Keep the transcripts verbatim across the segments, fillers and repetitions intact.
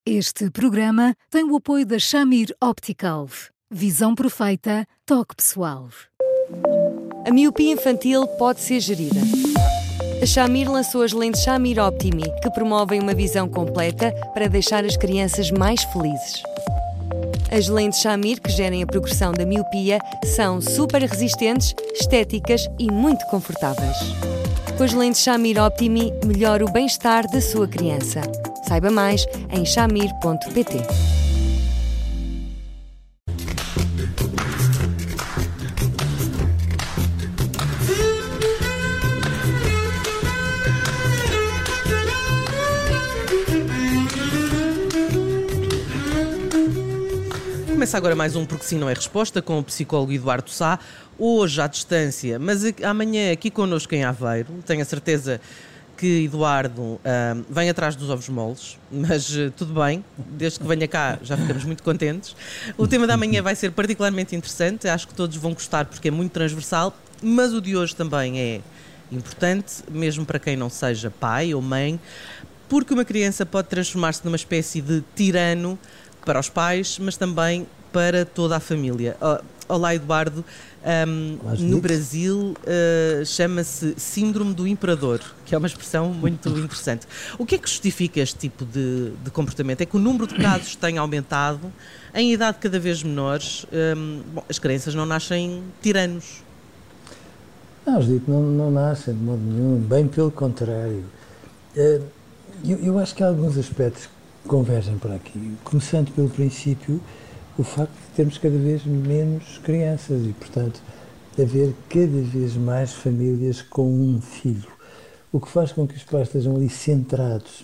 Este programa tem o apoio da Shamir Optical. Visão perfeita, toque pessoal. A miopia infantil pode ser gerida. A Shamir lançou as lentes Shamir Optimi, que promovem uma visão completa para deixar as crianças mais felizes. As lentes Shamir, que gerem a progressão da miopia, são super resistentes, estéticas e muito confortáveis. Com as lentes Shamir Optimi, melhora o bem-estar da sua criança. Saiba mais em shamir ponto pt. Começa agora mais um Porque Sim Não É Resposta com o psicólogo Eduardo Sá, hoje à distância, mas amanhã aqui connosco em Aveiro. Tenho a certeza que Eduardo uh, vem atrás dos ovos moles, mas uh, tudo bem, desde que venha cá já ficamos muito contentes. O tema da manhã vai ser particularmente interessante, acho que todos vão gostar porque é muito transversal, mas o de hoje também é importante, mesmo para quem não seja pai ou mãe, porque uma criança pode transformar-se numa espécie de tirano para os pais, mas também para toda a família. Olá, Eduardo. Um, no Brasil uh, chama-se Síndrome do Imperador, que é uma expressão muito interessante. O que é que justifica este tipo de, de comportamento? É que o número de casos tem aumentado em idade cada vez menores. Um, bom, as crianças não nascem tiranos. Não, Judito, não, não nascem de modo nenhum, bem pelo contrário. Uh, eu, eu acho que há alguns aspectos que convergem para aqui. Começando pelo princípio, o facto de termos cada vez menos crianças e, portanto, de haver cada vez mais famílias com um filho. O que faz com que os pais estejam ali centrados,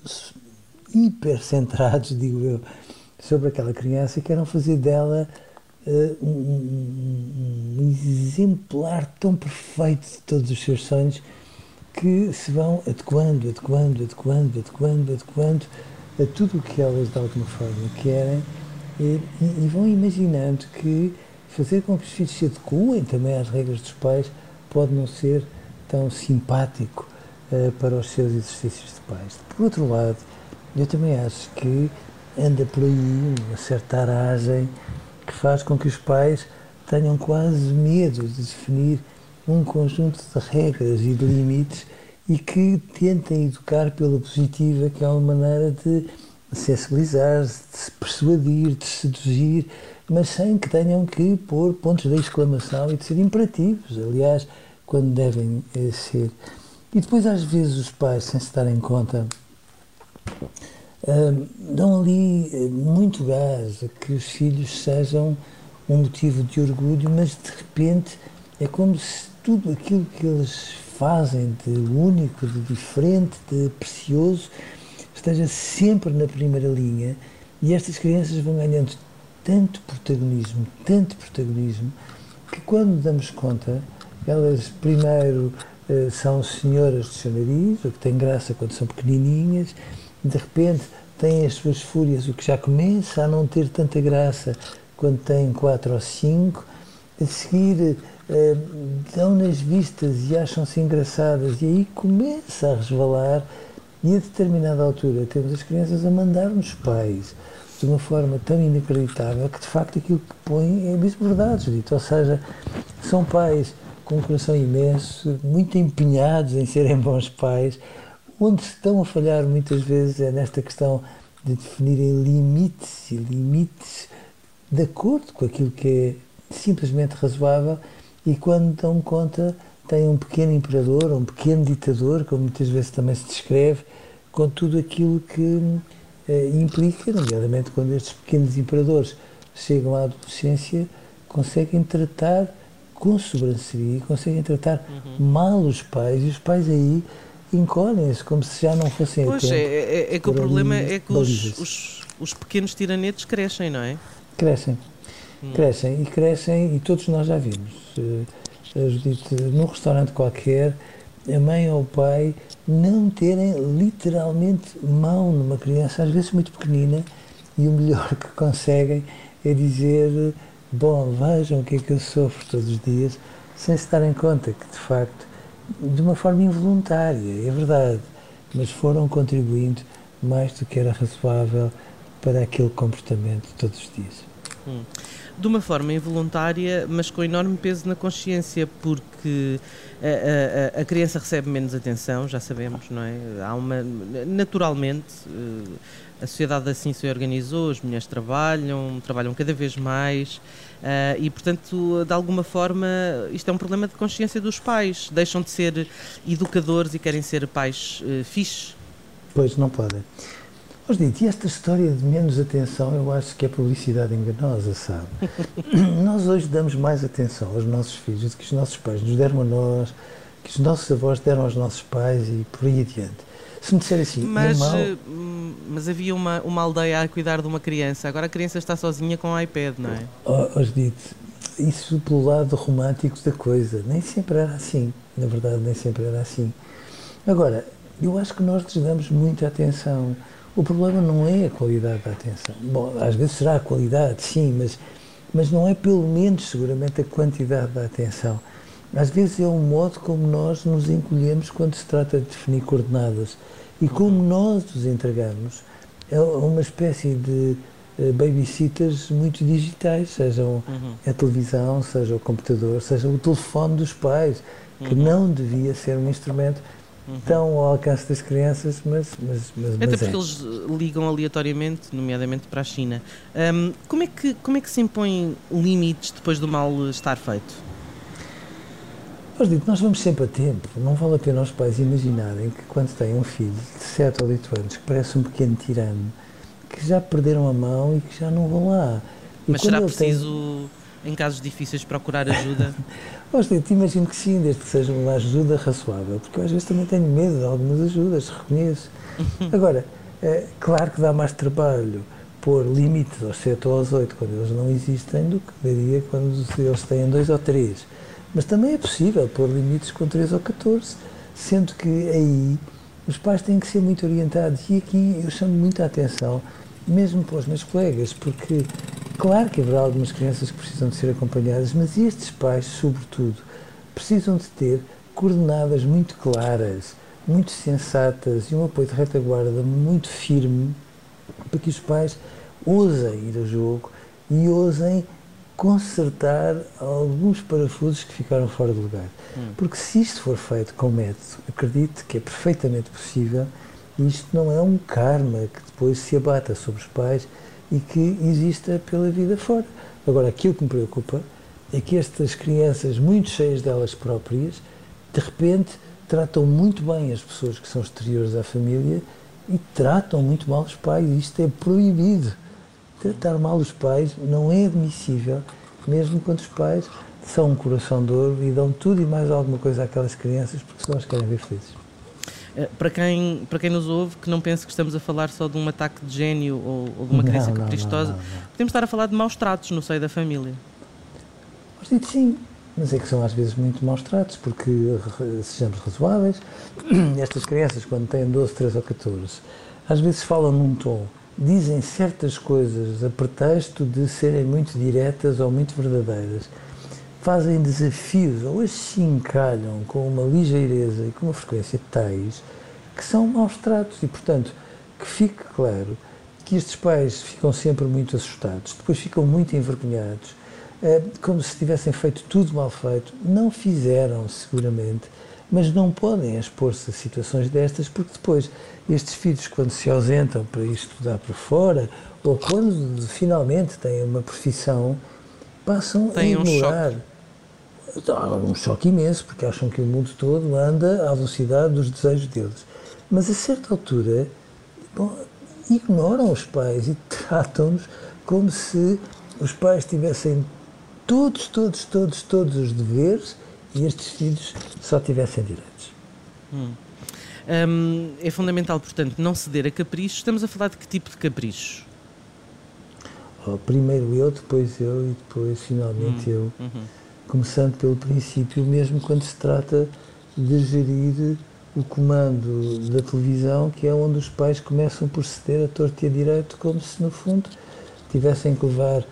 hipercentrados, digo eu, sobre aquela criança e queiram fazer dela uh, um, um, um exemplar tão perfeito de todos os seus sonhos que se vão adequando, adequando, adequando, adequando, adequando a tudo o que elas de alguma forma querem. E, e vão imaginando que fazer com que os filhos se adequem também às regras dos pais pode não ser tão simpático uh, para os seus exercícios de pais. Por outro lado, eu também acho que anda por aí uma certa aragem que faz com que os pais tenham quase medo de definir um conjunto de regras e de limites e que tentem educar pela positiva, que é uma maneira de sensibilizar, de se persuadir, de seduzir, mas sem que tenham que pôr pontos de exclamação e de ser imperativos, aliás, quando devem eh, ser. E depois, às vezes, os pais, sem se darem conta, uh, dão ali uh, muito gás a que os filhos sejam um motivo de orgulho, mas de repente é como se tudo aquilo que eles fazem de único, de diferente, de precioso, esteja sempre na primeira linha e estas crianças vão ganhando tanto protagonismo, tanto protagonismo, que quando damos conta, elas primeiro uh, são senhoras de seu nariz, o que tem graça quando são pequenininhas, de repente têm as suas fúrias, o que já começa a não ter tanta graça quando têm quatro ou cinco, a seguir uh, dão nas vistas e acham-se engraçadas e aí começa a resvalar. E a determinada altura temos as crianças a mandar nos pais de uma forma tão inacreditável que de facto aquilo que põem é mesmo verdade, Judito. Ou seja, são pais com um coração imenso, muito empenhados em serem bons pais, onde estão a falhar muitas vezes é nesta questão de definirem limites e limites de acordo com aquilo que é simplesmente razoável e quando dão conta tem um pequeno imperador, um pequeno ditador, como muitas vezes também se descreve, com tudo aquilo que eh, implica, nomeadamente quando estes pequenos imperadores chegam à adolescência, conseguem tratar com sobranceria, conseguem tratar uhum. mal os pais, e os pais aí encolhem-se como se já não fossem pois, a tempo. Pois, é, é, é que o problema é que os, os, os pequenos tiranetes crescem, não é? Crescem, hum. crescem e crescem, e todos nós já vimos. Uh, Judite, num restaurante qualquer, a mãe ou o pai não terem literalmente mão numa criança, às vezes muito pequenina, e o melhor que conseguem é dizer, bom, vejam o que é que eu sofro todos os dias, sem se darem conta que, de facto, de uma forma involuntária, é verdade, mas foram contribuindo mais do que era razoável para aquele comportamento todos os dias. Hum. De uma forma involuntária, mas com enorme peso na consciência, porque a, a, a criança recebe menos atenção, já sabemos, não é? Há uma, naturalmente, a sociedade assim se organizou, as mulheres trabalham, trabalham cada vez mais, e, portanto, de alguma forma, isto é um problema de consciência dos pais. Deixam de ser educadores e querem ser pais uh, fixes. Pois, não podem. Mas, dito, e esta história de menos atenção, eu acho que é publicidade enganosa, sabe? Nós hoje damos mais atenção aos nossos filhos do que os nossos pais nos deram a nós, que os nossos avós deram aos nossos pais e por aí adiante. Se me disser assim, mas, mal... mas havia uma, uma aldeia a cuidar de uma criança, agora a criança está sozinha com o iPad, não é? Oh, dito, isso pelo lado romântico da coisa, nem sempre era assim, na verdade nem sempre era assim. Agora, eu acho que nós lhes damos muita atenção. O problema não é a qualidade da atenção. Bom, às vezes será a qualidade, sim, mas, mas não é pelo menos seguramente a quantidade da atenção. Às vezes é o modo como nós nos encolhemos quando se trata de definir coordenadas e como nós os entregamos. É uma espécie de uh, babysitters muito digitais, sejam uhum. a televisão, seja o computador, seja o telefone dos pais, que uhum. não devia ser um instrumento Uhum. estão ao alcance das crianças, mas, mas, mas Até mas porque é. eles ligam aleatoriamente, nomeadamente para a China. Um, como, é que, como é que se impõem limites depois do mal estar feito? Nós, digo, nós vamos sempre a tempo. Não vale a pena os pais imaginarem que quando têm um filho de sete ou oito anos, que parece um pequeno tirano, que já perderam a mão e que já não vão lá. E mas será preciso, tem... em casos difíceis, procurar ajuda? Pois, eu te imagino que sim, desde que seja uma ajuda razoável, porque eu às vezes também tenho medo de algumas ajudas, reconheço. Agora, é, claro que dá mais trabalho pôr limites aos sete ou aos oito, quando eles não existem, do que daria quando eles têm dois ou três. Mas também é possível pôr limites com três ou catorze, sendo que aí os pais têm que ser muito orientados. E aqui eu chamo muita atenção, mesmo para os meus colegas, porque claro que haverá algumas crianças que precisam de ser acompanhadas, mas estes pais, sobretudo, precisam de ter coordenadas muito claras, muito sensatas e um apoio de retaguarda muito firme para que os pais ousem ir a jogo e ousem consertar alguns parafusos que ficaram fora de lugar. Hum. Porque se isto for feito com método, acredito que é perfeitamente possível e isto não é um karma que depois se abata sobre os pais e que exista pela vida fora. Agora, aquilo que me preocupa é que estas crianças, muito cheias delas próprias, de repente tratam muito bem as pessoas que são exteriores à família e tratam muito mal os pais. Isto é proibido. Tratar mal os pais não é admissível, mesmo quando os pais são um coração de ouro e dão tudo e mais alguma coisa àquelas crianças porque só as querem ver felizes. Para quem, para quem nos ouve, que não pense que estamos a falar só de um ataque de gênio ou, ou de uma criança não, não, caprichosa, não, não, não. podemos estar a falar de maus tratos no seio da família. Mas digo sim, mas é que são às vezes muito maus tratos, porque, sejamos razoáveis, estas crianças quando têm doze, treze ou catorze, às vezes falam num tom, dizem certas coisas a pretexto de serem muito diretas ou muito verdadeiras, fazem desafios ou achincalham com uma ligeireza e com uma frequência tais que são maus tratos e, portanto, que fique claro que estes pais ficam sempre muito assustados, depois ficam muito envergonhados, como se tivessem feito tudo mal feito. Não fizeram, seguramente, mas não podem expor-se a situações destas, porque depois estes filhos, quando se ausentam para ir estudar para fora, ou quando finalmente têm uma profissão, passam Tem a ignorar. Um choque. Um choque imenso, porque acham que o mundo todo anda à velocidade dos desejos deles. Mas a certa altura, bom, ignoram os pais e tratam-nos como se os pais tivessem todos, todos, todos, todos os deveres e estes filhos só tivessem direitos. Hum. Hum, é fundamental, portanto, não ceder a caprichos. Estamos a falar de que tipo de caprichos? Oh, primeiro eu, depois eu e depois finalmente hum. eu. Uhum. Começando pelo princípio, mesmo quando se trata de gerir o comando da televisão, que é onde os pais começam por ceder a torto e a direito, como se, no fundo, tivessem que levar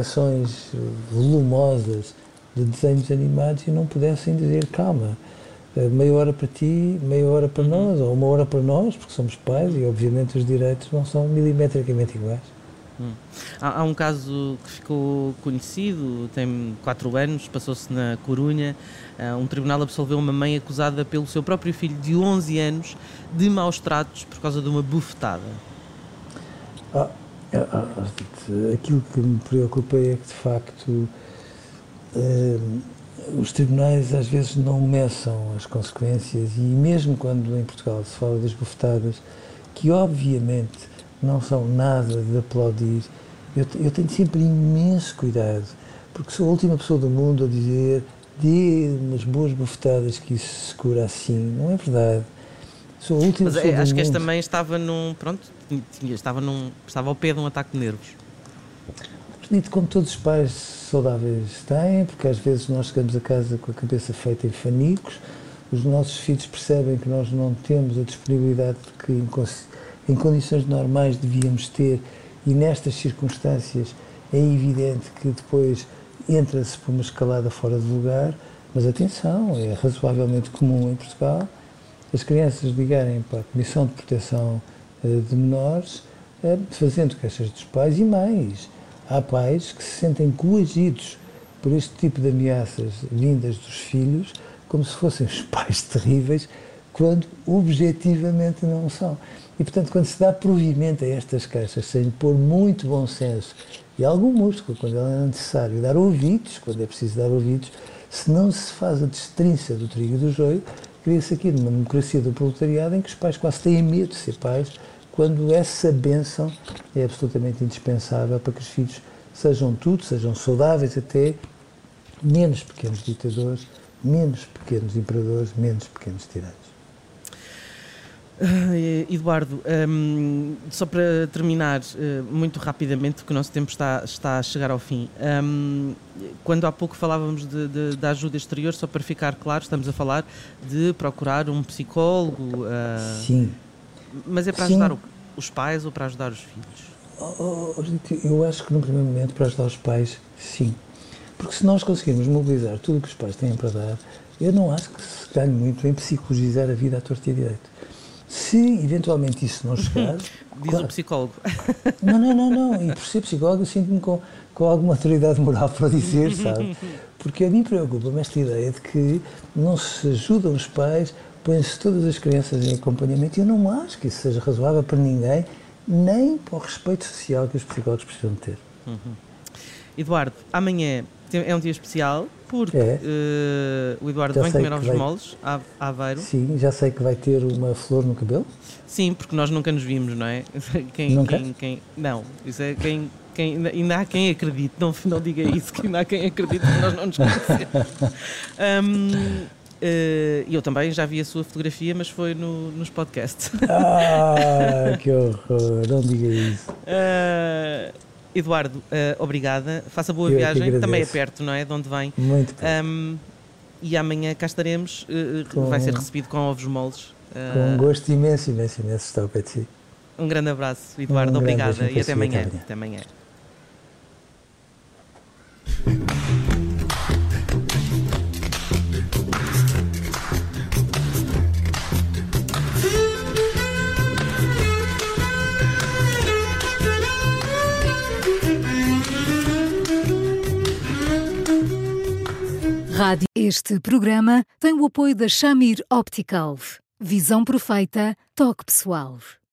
injeções volumosas de desenhos animados e não pudessem dizer calma. meia hora para ti, meia hora para nós, ou uma hora para nós, porque somos pais e obviamente os direitos não são milimetricamente iguais. Hum. Há, há um caso que ficou conhecido, tem quatro anos, passou-se na Corunha. Uh, um tribunal absolveu uma mãe acusada pelo seu próprio filho de onze anos de maus tratos por causa de uma bufetada. Ah, ah, ah, aquilo que me preocupa é que, de facto, uh, os tribunais às vezes não meçam as consequências, e mesmo quando em Portugal se fala das bufetadas, que obviamente não são nada de aplaudir, eu, eu tenho sempre imenso cuidado, porque sou a última pessoa do mundo a dizer dê umas boas bufetadas que isso se cura assim. Não é verdade. Sou a última Mas pessoa é, do acho que mundo. esta mãe estava num, pronto, tinha, estava, num, estava ao pé de um ataque de nervos. Dito como todos os pais saudáveis têm, porque às vezes nós chegamos a casa com a cabeça feita em fanicos, os nossos filhos percebem que nós não temos a disponibilidade que em, em condições normais devíamos ter, e nestas circunstâncias é evidente que depois entra-se por uma escalada fora de lugar, mas atenção, é razoavelmente comum em Portugal as crianças ligarem para a Comissão de Proteção de Menores, fazendo queixas dos pais, e mais, há pais que se sentem coagidos por este tipo de ameaças vindas dos filhos, como se fossem os pais terríveis, quando objetivamente não são. E, portanto, quando se dá provimento a estas queixas, sem pôr muito bom senso e algum músculo, quando é necessário dar ouvidos, quando é preciso dar ouvidos, se não se faz a destrinça do trigo e do joio, cria-se aqui numa democracia do proletariado em que os pais quase têm medo de ser pais, quando essa bênção é absolutamente indispensável para que os filhos sejam tudo, sejam saudáveis até, menos pequenos ditadores, menos pequenos imperadores, menos pequenos tiranos. Uh, Eduardo, um, só para terminar uh, muito rapidamente, porque o nosso tempo está, está a chegar ao fim, um, quando há pouco falávamos de, de, de ajuda exterior, só para ficar claro, estamos a falar de procurar um psicólogo. Uh, Sim. Mas é para Sim. ajudar o, os pais ou para ajudar os filhos? Oh, oh, eu acho que no primeiro momento para ajudar os pais, sim. Porque se nós conseguirmos mobilizar tudo o que os pais têm para dar, eu não acho que se ganhe muito em psicologizar a vida à torta e à direita. Se eventualmente isso não chegar... Diz claro, o psicólogo. Não, não, não, não. E por ser psicólogo eu sinto-me com, com alguma autoridade moral para dizer, sabe? Porque a mim preocupa-me esta ideia de que não se ajudam os pais, põem-se todas as crianças em acompanhamento, e eu não acho que isso seja razoável para ninguém, nem para o respeito social que os psicólogos precisam ter. Uhum. Eduardo, amanhã é um dia especial, porque é. uh, o Eduardo já vem comer aos vai... moles, a Aveiro. Sim, já sei que vai ter uma flor no cabelo. Sim, porque nós nunca nos vimos, não é? Quem, nunca? Quem, quem, não, isso é quem... Quem, ainda há quem acredite, não, não diga isso, que ainda há quem acredite que nós não nos conhecemos. um, uh, eu também já vi a sua fotografia, mas foi no, nos podcasts. Ah, que horror, não diga isso. Uh, Eduardo, uh, obrigada, faça boa eu viagem, também é perto, não é? De onde vem. Muito perto. Um, e amanhã cá estaremos, uh, com... vai ser recebido com ovos moles. Uh, com um gosto imenso, imenso, imenso estar ao pé de si. Um grande abraço, Eduardo, um obrigada e até amanhã. até amanhã. Até amanhã. Rádio. Este programa tem o apoio da Shamir Optical. Visão perfeita, toque pessoal.